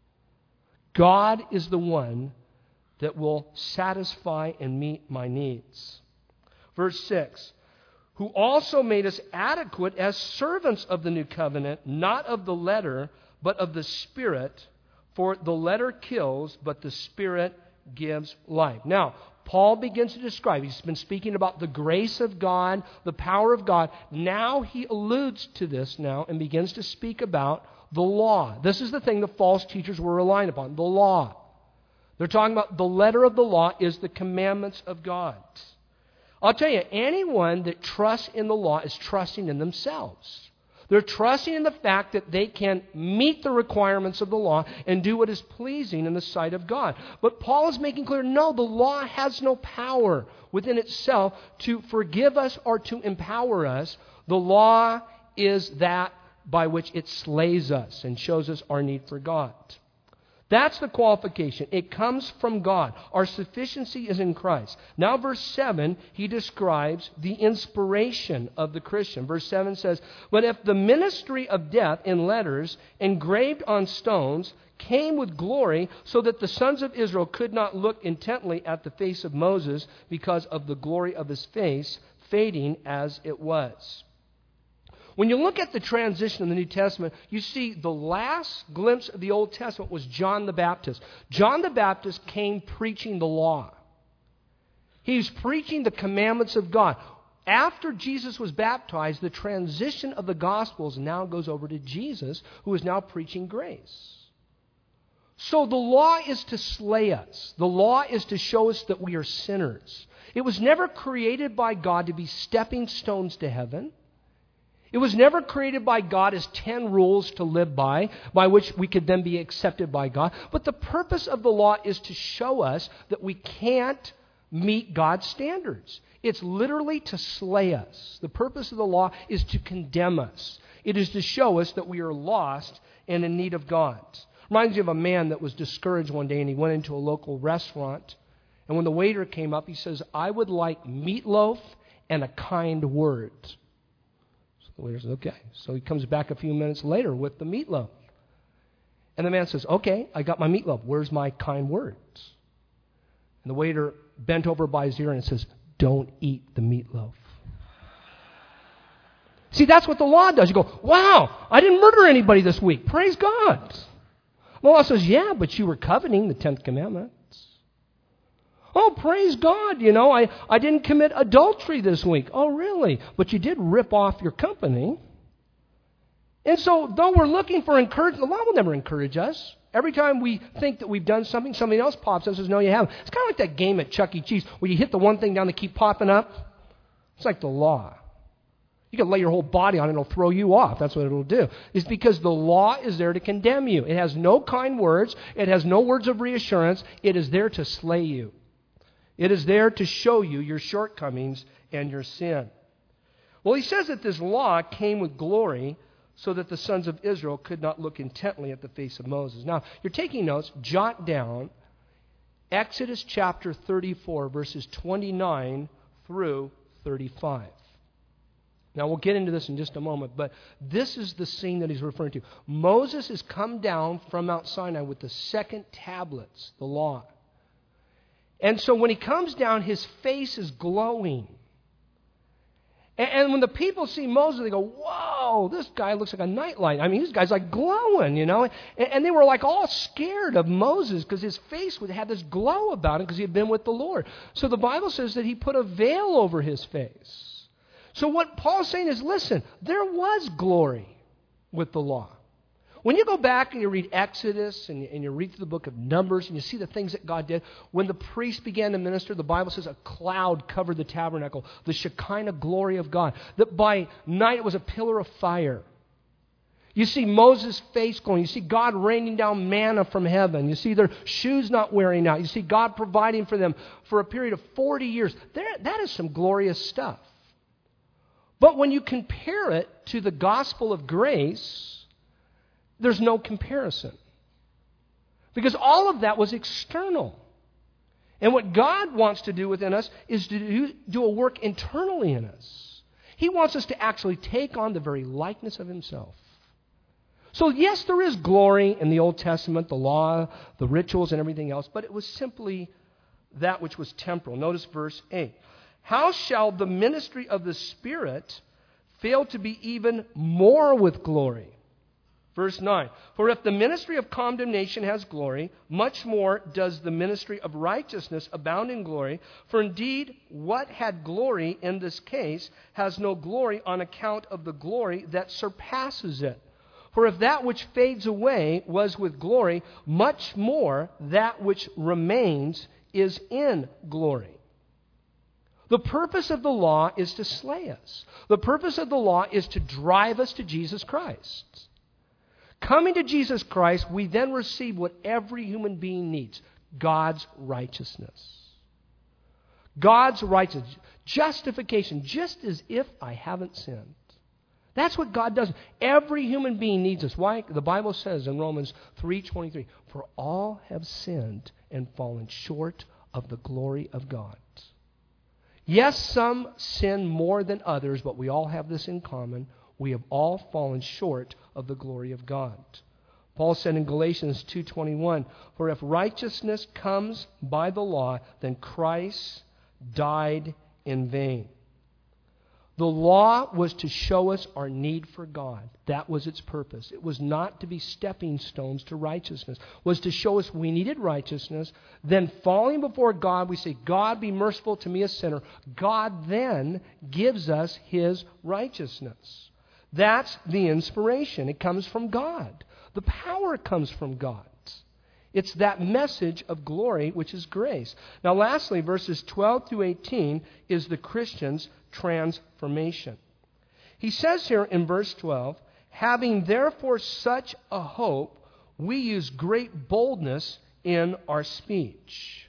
God is the one that will satisfy and meet my needs. Verse 6. Who also made us adequate as servants of the new covenant, not of the letter, but of the Spirit. For the letter kills, but the Spirit gives life. Now, Paul begins to describe, he's been speaking about the grace of God, the power of God. Now he alludes to this now and begins to speak about the law. This is the thing the false teachers were relying upon, the law. They're talking about the letter of the law is the commandments of God. I'll tell you, anyone that trusts in the law is trusting in themselves. They're trusting in the fact that they can meet the requirements of the law and do what is pleasing in the sight of God. But Paul is making clear, no, the law has no power within itself to forgive us or to empower us. The law is that by which it slays us and shows us our need for God. That's the qualification. It comes from God. Our sufficiency is in Christ. Now, verse 7, he describes the inspiration of the Christian. Verse 7 says, but if the ministry of death in letters engraved on stones came with glory, so that the sons of Israel could not look intently at the face of Moses because of the glory of his face, fading as it was. When you look at the transition in the New Testament, you see the last glimpse of the Old Testament was John the Baptist. John the Baptist came preaching the law. He was preaching the commandments of God. After Jesus was baptized, the transition of the Gospels now goes over to Jesus, who is now preaching grace. So the law is to slay us. The law is to show us that we are sinners. It was never created by God to be stepping stones to heaven. It was never created by God as 10 rules to live by which we could then be accepted by God. But the purpose of the law is to show us that we can't meet God's standards. It's literally to slay us. The purpose of the law is to condemn us. It is to show us that we are lost and in need of God. Reminds me of a man that was discouraged one day, and he went into a local restaurant. And when the waiter came up, he says, "I would like meatloaf and a kind word." So the waiter says, "Okay." So he comes back a few minutes later with the meatloaf. And the man says, "Okay, I got my meatloaf. Where's my kind words?" And the waiter bent over by his ear and says, "Don't eat the meatloaf." See, that's what the law does. You go, "Wow, I didn't murder anybody this week. Praise God." The law says, "Yeah, but you were coveting the 10th commandment." "Oh, praise God, I didn't commit adultery this week." "Oh, really? But you did rip off your company." And so, though we're looking for encouragement, the law will never encourage us. Every time we think that we've done something, somebody else pops up and says, "No, you haven't." It's kind of like that game at Chuck E. Cheese where you hit the one thing down, they keep popping up. It's like the law. You can lay your whole body on it, it'll throw you off. That's what it'll do. It's because the law is there to condemn you. It has no kind words. It has no words of reassurance. It is there to slay you. It is there to show you your shortcomings and your sin. Well, he says that this law came with glory so that the sons of Israel could not look intently at the face of Moses. Now, you're taking notes, jot down Exodus chapter 34, verses 29 through 35. Now, we'll get into this in just a moment, but this is the scene that he's referring to. Moses has come down from Mount Sinai with the second tablets, the law. And so when he comes down, his face is glowing. And when the people see Moses, they go, "Whoa, this guy looks like a nightlight." I mean, this guy's like glowing, And they were like all scared of Moses because his face would have this glow about it because he had been with the Lord. So the Bible says that he put a veil over his face. So what Paul's saying is, listen, there was glory with the law. When you go back and you read Exodus and you read through the book of Numbers and you see the things that God did, when the priests began to minister, the Bible says a cloud covered the tabernacle, the Shekinah glory of God, that by night it was a pillar of fire. You see Moses' face glowing. You see God raining down manna from heaven. You see their shoes not wearing out. You see God providing for them for a period of 40 years. That is some glorious stuff. But when you compare it to the gospel of grace, there's no comparison. Because all of that was external. And what God wants to do within us is to do a work internally in us. He wants us to actually take on the very likeness of Himself. So yes, there is glory in the Old Testament, the law, the rituals, and everything else, but it was simply that which was temporal. Notice verse 8. How shall the ministry of the Spirit fail to be even more with glory? Verse 9. For if the ministry of condemnation has glory, much more does the ministry of righteousness abound in glory. For indeed, what had glory in this case has no glory on account of the glory that surpasses it. For if that which fades away was with glory, much more that which remains is in glory. The purpose of the law is to slay us. The purpose of the law is to drive us to Jesus Christ. Coming to Jesus Christ, we then receive what every human being needs, God's righteousness. God's righteousness. Justification, just as if I haven't sinned. That's what God does. Every human being needs us. Why? The Bible says in Romans 3:23, for all have sinned and fallen short of the glory of God. Yes, some sin more than others, but we all have this in common. We have all fallen short of the glory of God. Paul said in Galatians 2:21, for if righteousness comes by the law, then Christ died in vain. The law was to show us our need for God. That was its purpose. It was not to be stepping stones to righteousness. It was to show us we needed righteousness. Then falling before God, we say, God, be merciful to me, a sinner. God then gives us His righteousness. That's the inspiration. It comes from God. The power comes from God. It's that message of glory, which is grace. Now, lastly, verses 12 through 18 is the Christian's transformation. He says here in verse 12, having therefore such a hope, we use great boldness in our speech.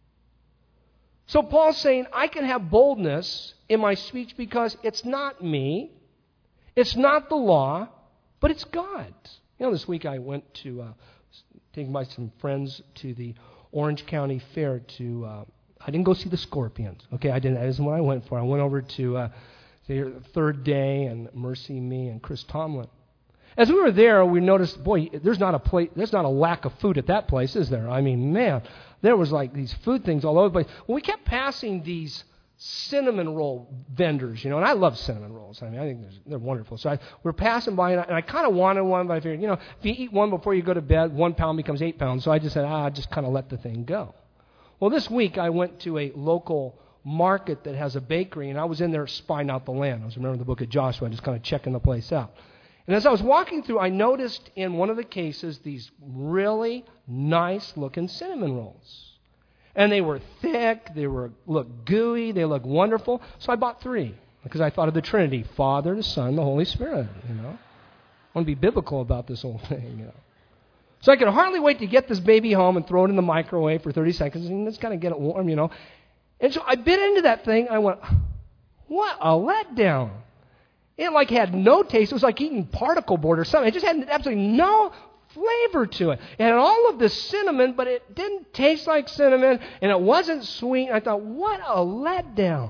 So Paul's saying, I can have boldness in my speech because it's not me. It's not the law, but it's God. This week I went to take some friends to the Orange County Fair to... I didn't go see the Scorpions. Okay, I didn't. That isn't what I went for. I went over to the Third Day and Mercy Me and Chris Tomlin. As we were there, we noticed, boy, there's not a lack of food at that place, is there? I mean, man, there was like these food things all over the place. Well, we kept passing these cinnamon roll vendors, and I love cinnamon rolls. I mean, I think they're wonderful. So we're passing by, and I kind of wanted one, but I figured, if you eat one before you go to bed, 1 pound becomes 8 pounds. So I just said, I'll just kind of let the thing go. Well, this week I went to a local market that has a bakery, and I was in there spying out the land. I was remembering the book of Joshua, just kind of checking the place out. And as I was walking through, I noticed in one of the cases these really nice-looking cinnamon rolls. And they were thick, they looked gooey, they looked wonderful. So I bought 3 because I thought of the Trinity, Father, the Son, the Holy Spirit, I want to be biblical about this whole thing, So I could hardly wait to get this baby home and throw it in the microwave for 30 seconds and just kind of get it warm, And so I bit into that thing. I went, what a letdown. It had no taste. It was like eating particle board or something. It just had absolutely no flavor to it. It had all of the cinnamon, but it didn't taste like cinnamon, and it wasn't sweet. I thought, what a letdown.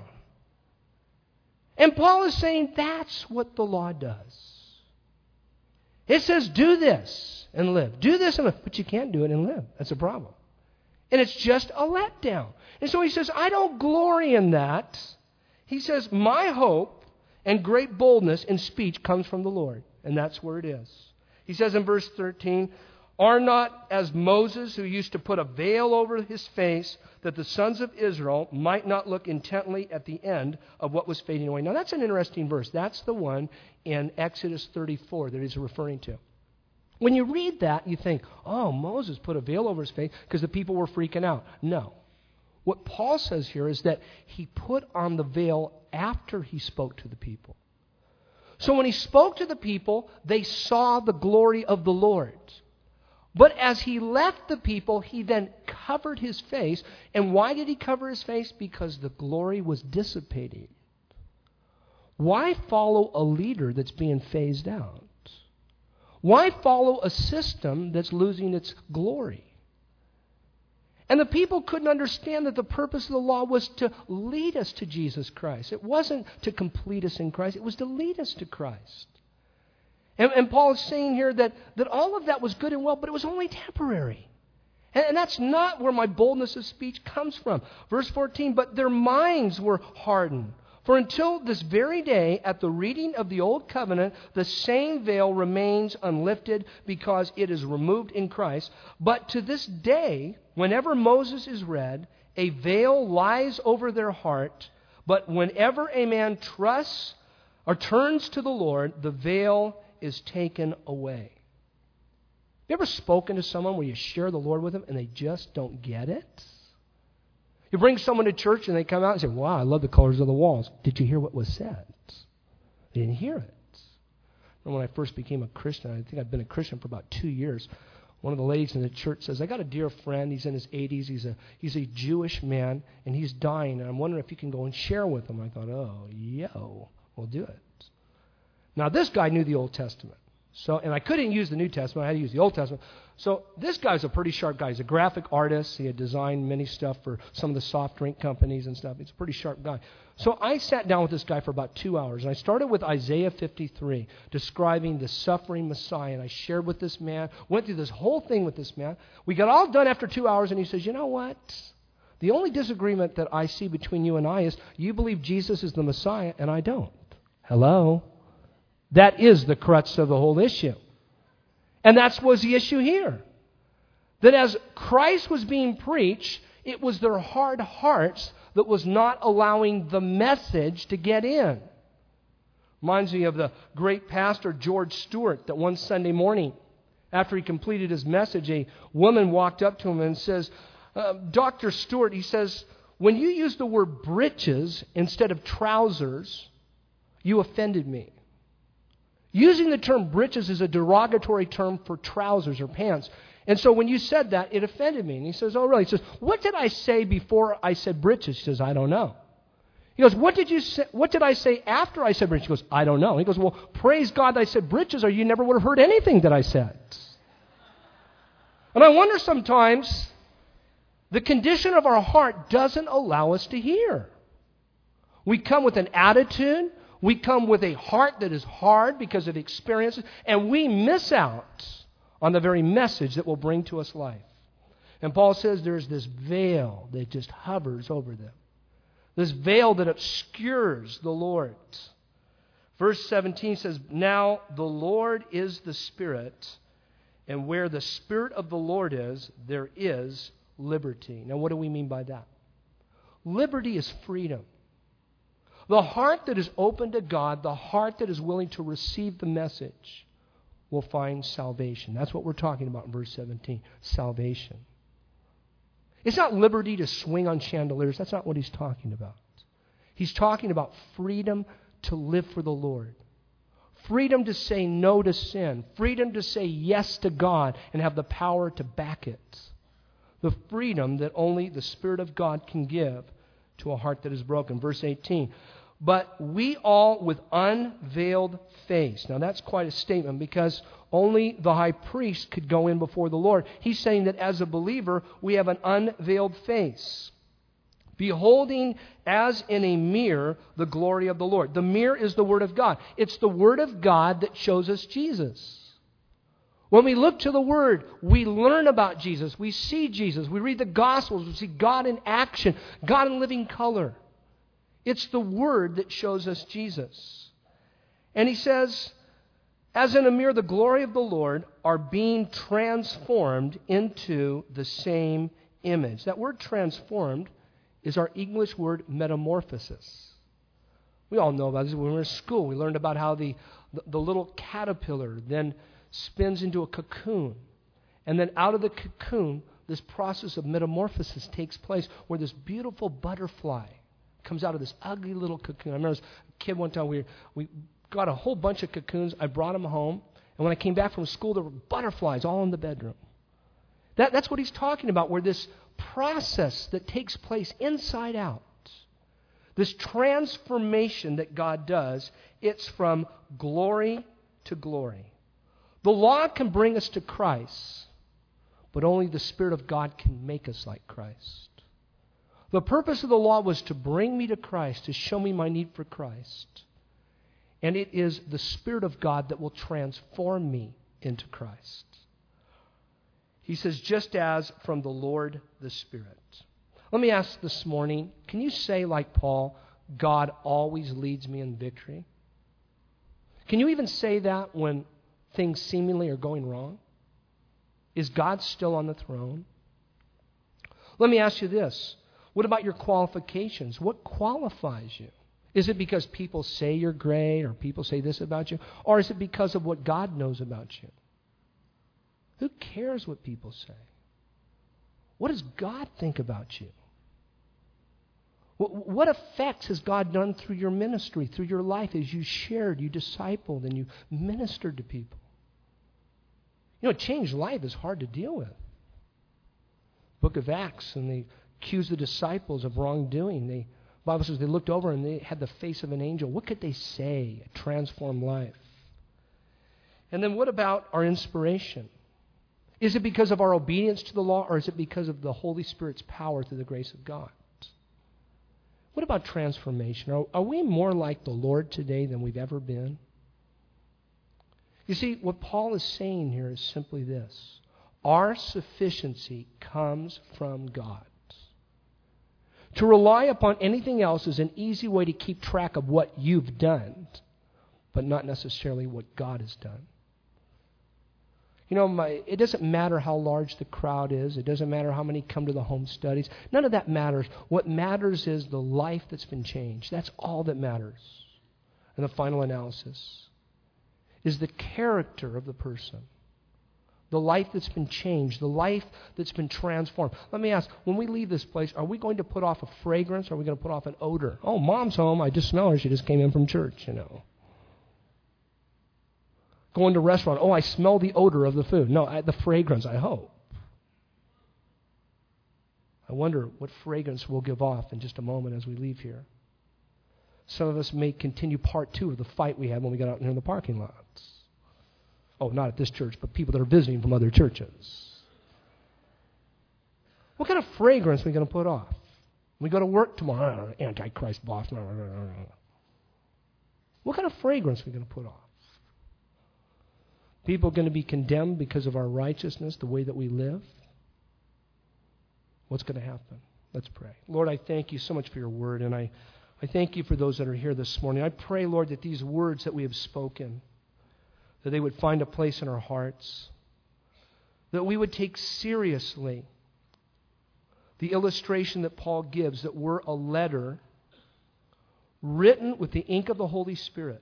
And Paul is saying that's what the law does. It says, do this and live. Do this and live. But you can't do it and live. That's a problem. And it's just a letdown. And so he says, I don't glory in that. He says, my hope and great boldness in speech comes from the Lord. And that's where it is. He says in verse 13, are not as Moses, who used to put a veil over his face, that the sons of Israel might not look intently at the end of what was fading away. Now that's an interesting verse. That's the one in Exodus 34 that he's referring to. When you read that, you think, oh, Moses put a veil over his face because the people were freaking out. No. What Paul says here is that he put on the veil after he spoke to the people. So when he spoke to the people, they saw the glory of the Lord. But as he left the people, he then covered his face. And why did he cover his face? Because the glory was dissipating. Why follow a leader that's being phased out? Why follow a system that's losing its glory? And the people couldn't understand that the purpose of the law was to lead us to Jesus Christ. It wasn't to complete us in Christ. It was to lead us to Christ. And Paul is saying here that all of that was good and well, but it was only temporary. And that's not where my boldness of speech comes from. Verse 14, but their minds were hardened. For until this very day, at the reading of the Old Covenant, the same veil remains unlifted because it is removed in Christ. But to this day, whenever Moses is read, a veil lies over their heart. But whenever a man trusts or turns to the Lord, the veil is taken away. You ever spoken to someone where you share the Lord with them and they just don't get it? You bring someone to church and they come out and say, wow, I love the colors of the walls. Did you hear what was said? They didn't hear it. And when I first became a Christian, I think I've been a Christian for about 2 years, one of the ladies in the church says, I got a dear friend, he's in his 80s, he's a Jewish man, and he's dying, and I'm wondering if you can go and share with him. I thought, we'll do it. Now, this guy knew the Old Testament. And I couldn't use the New Testament. I had to use the Old Testament. So this guy's a pretty sharp guy. He's a graphic artist. He had designed many stuff for some of the soft drink companies and stuff. He's a pretty sharp guy. So I sat down with this guy for about 2 hours. And I started with Isaiah 53, describing the suffering Messiah. And I shared with this man, went through this whole thing with this man. We got all done after 2 hours, and he says, you know what? The only disagreement that I see between you and I is you believe Jesus is the Messiah, and I don't. Hello? That is the crux of the whole issue. And that was the issue here. That as Christ was being preached, it was their hard hearts that was not allowing the message to get in. Reminds me of the great pastor George Stewart, that one Sunday morning, after he completed his message, a woman walked up to him and says, Dr. Stewart, he says, when you use the word breeches instead of trousers, you offended me. Using the term breeches is a derogatory term for trousers or pants. And so when you said that, it offended me. And he says, oh, really? He says, what did I say before I said breeches? He says, I don't know. He goes, what did you say? What did I say after I said bridges? He goes, I don't know. He goes, well, praise God that I said bridges, or you never would have heard anything that I said. And I wonder sometimes, the condition of our heart doesn't allow us to hear. We come with an attitude. We come with a heart that is hard because of experiences, and we miss out on the very message that will bring to us life. And Paul says there's this veil that just hovers over them. This veil that obscures the Lord. Verse 17 says, now the Lord is the Spirit, and where the Spirit of the Lord is, there is liberty. Now what do we mean by that? Liberty is freedom. The heart that is open to God, the heart that is willing to receive the message, will find salvation. That's what we're talking about in verse 17, salvation. It's not liberty to swing on chandeliers. That's not what he's talking about. He's talking about freedom to live for the Lord. Freedom to say no to sin. Freedom to say yes to God and have the power to back it. The freedom that only the Spirit of God can give to a heart that is broken. Verse 18, but we all with unveiled face. Now that's quite a statement, because only the high priest could go in before the Lord. He's saying that as a believer, we have an unveiled face, beholding as in a mirror the glory of the Lord. The mirror is the Word of God. It's the Word of God that shows us Jesus. When we look to the Word, we learn about Jesus. We see Jesus. We read the Gospels. We see God in action, God in living color. It's the Word that shows us Jesus. And he says, as in a mirror, the glory of the Lord are being transformed into the same image. That word transformed is our English word metamorphosis. We all know about this. When we were in school, we learned about how the little caterpillar then spins into a cocoon. And then out of the cocoon, this process of metamorphosis takes place where this beautiful butterfly comes out of this ugly little cocoon. I remember as a kid one time, we got a whole bunch of cocoons. I brought them home. And when I came back from school, there were butterflies all in the bedroom. That's what he's talking about, where this process that takes place inside out, this transformation that God does, it's from glory to glory. The law can bring us to Christ, but only the Spirit of God can make us like Christ. The purpose of the law was to bring me to Christ, to show me my need for Christ. And it is the Spirit of God that will transform me into Christ. He says, just as from the Lord the Spirit. Let me ask this morning, can you say like Paul, God always leads me in victory? Can you even say that when things seemingly are going wrong? Is God still on the throne? Let me ask you this. What about your qualifications? What qualifies you? Is it because people say you're great, or people say this about you? Or is it because of what God knows about you? Who cares what people say? What does God think about you? What effects has God done through your ministry, through your life, as you shared, you discipled, and you ministered to people? You know, changed life is hard to deal with. Book of Acts, and they accused the disciples of wrongdoing. The Bible says they looked over and they had the face of an angel. What could they say? A transformed life. And then what about our inspiration? Is it because of our obedience to the law, or is it because of the Holy Spirit's power through the grace of God? What about transformation? Are we more like the Lord today than we've ever been? You see, what Paul is saying here is simply this. Our sufficiency comes from God. To rely upon anything else is an easy way to keep track of what you've done, but not necessarily what God has done. You know, it doesn't matter how large the crowd is. It doesn't matter how many come to the home studies. None of that matters. What matters is the life that's been changed. That's all that matters. And the final analysis is the character of the person. The life that's been changed, the life that's been transformed. Let me ask, when we leave this place, are we going to put off a fragrance, or are we going to put off an odor? Oh, Mom's home. I just smell her. She just came in from church, you know. Going to a restaurant. Oh, I smell the odor of the food. No, the fragrance, I hope. I wonder what fragrance we'll give off in just a moment as we leave here. Some of us may continue part 2 of the fight we had when we got out here in the parking lots. Oh, not at this church, but people that are visiting from other churches. What kind of fragrance are we going to put off? We go to work tomorrow, Antichrist boss. What kind of fragrance are we going to put off? People are going to be condemned because of our righteousness, the way that we live. What's going to happen? Let's pray. Lord, I thank you so much for your word, and I thank you for those that are here this morning. I pray, Lord, that these words that we have spoken, that they would find a place in our hearts, that we would take seriously the illustration that Paul gives, that we're a letter written with the ink of the Holy Spirit.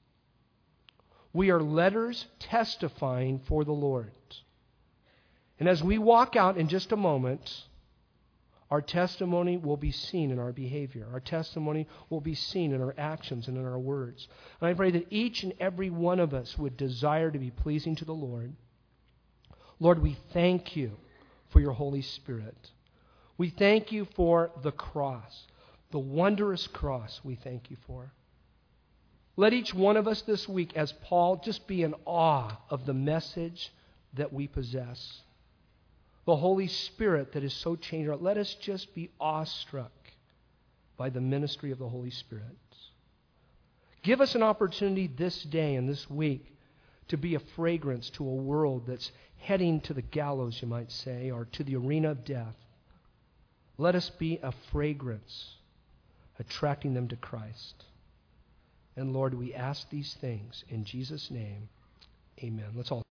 We are letters testifying for the Lord. And as we walk out in just a moment, our testimony will be seen in our behavior. Our testimony will be seen in our actions and in our words. And I pray that each and every one of us would desire to be pleasing to the Lord. Lord, we thank you for your Holy Spirit. We thank you for the cross, the wondrous cross we thank you for. Let each one of us this week, as Paul, just be in awe of the message that we possess. The Holy Spirit that is so changed. Let us just be awestruck by the ministry of the Holy Spirit. Give us an opportunity this day and this week to be a fragrance to a world that's heading to the gallows, you might say, or to the arena of death. Let us be a fragrance, attracting them to Christ. And Lord, we ask these things in Jesus' name. Amen. Let's all